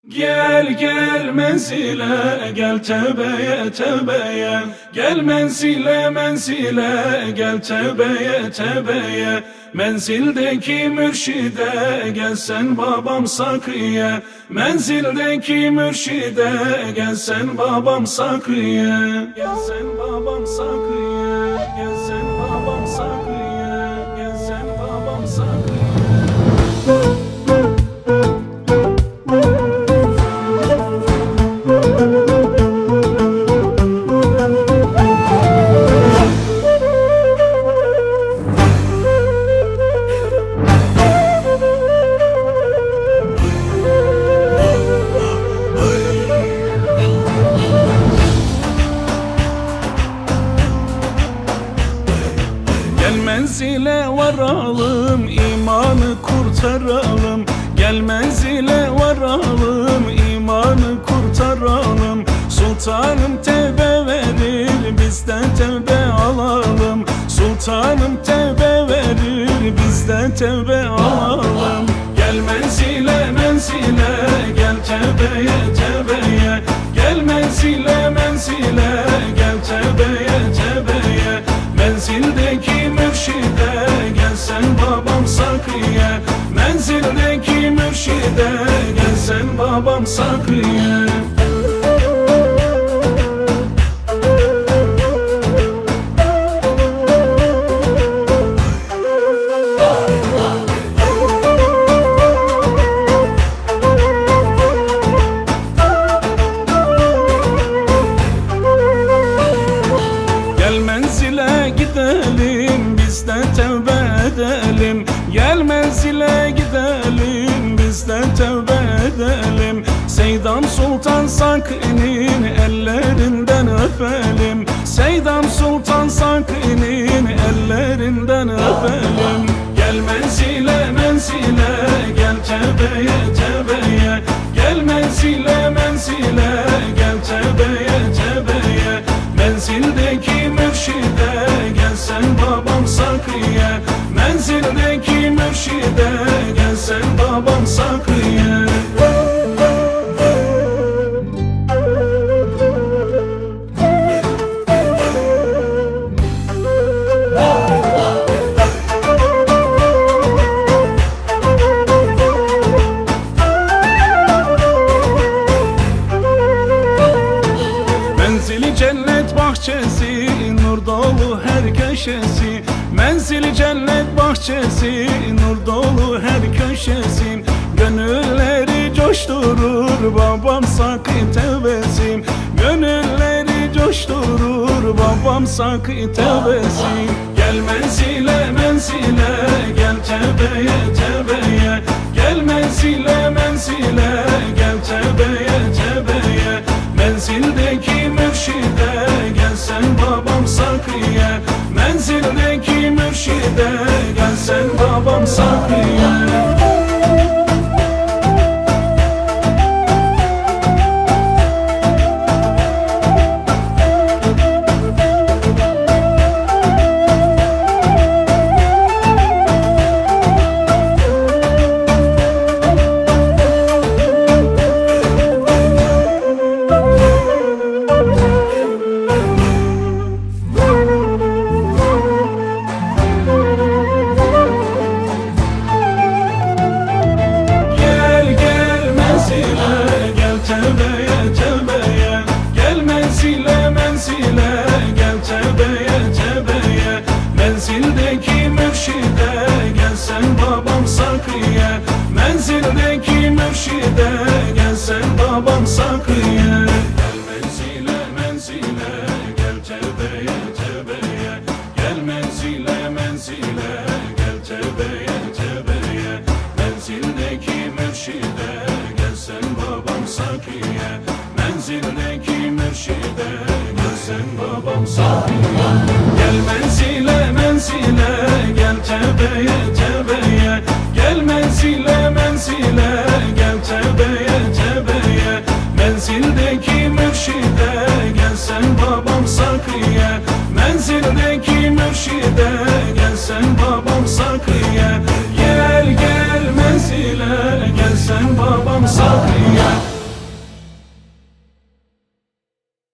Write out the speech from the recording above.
Gel gel menzile, gel tevbeye tevbeye. Gel menzile menzile, gel tevbeye tevbeye. Menzildeki mürşide, gel sen babam Sakı'ya. Menzildeki mürşide, gel sen babam Sakı'ya. Gel sen babam Sakı'ya, gel sen babam Sakı'ya, gel sen babam Sakı'ya. Gel menzile varalım, imanı kurtaralım. Gel menzile varalım, imanı kurtaralım. Sultanım tevbe verir, bizden tevbe alalım. Sultanım tevbe verir, bizden tevbe alalım. Gel menzile menzile, gel tevbeye tevbeye. Gel menzile menzile, gel tevbeye tevbeye. Menzildeki mürşide, gel sen babam Sakı'ya. Menzildeki mürşide, gel sen babam Sakı'ya. Gel menzile gidelim, biz de tevbe edelim. Gel menzile gidelim, biz de tevbe edelim. Seydam Sultan Sakı'nın ellerinden öpelim. Seydam Sultan Sakı'nın ellerinden öpelim. Gel menzile menzile, gel tevbeye tevbeye. Gel menzile menzile, gel tevbeye tevbeye. Menzildeki mürşide, gel sen babam Sakı'ya. Menzildeki mürşide, gel sen babam Sakı'ya. Menzili cennet bahçesi, nur dolu her köşesi. Menzili cennet bahçesi, nur dolu her köşesi. Gönülleri coşturur babam Sakı tevbesi. Gönülleri coşturur babam Sakı tevbesi. Gel menzile menzile, gel tevbeye tevbeye. Gel menzile menzile, gel tevbeye tevbeye. Menzildeki mürşide, gel sen babam Sakı'ya. Menzildeki mürşide, gel sen babam Sakı'ya. Tevbeye tevbeye, gel menzile menzile, gel tevbeye tevbeye. Menzildeki mürşide, gel sen babam Sakı'ya. Menzildeki mürşide, gel sen babam Sakı'ya. Gel menzile menzile, gel tevbeye tevbeye. Gel menzile menzile, gel tevbeye tevbeye. Menzildeki mürşide, gel sen babam Sakı'ya. Menzildeki mürşide, gel sen babam Sakı'ya. Gel menzile menzile, gel tevbeye tevbeye. Gel menzile menzile, gel tevbeye tevbeye. Menzildeki mürşide, gel sen babam Sakı'ya. Menzildeki mürşide, gel sen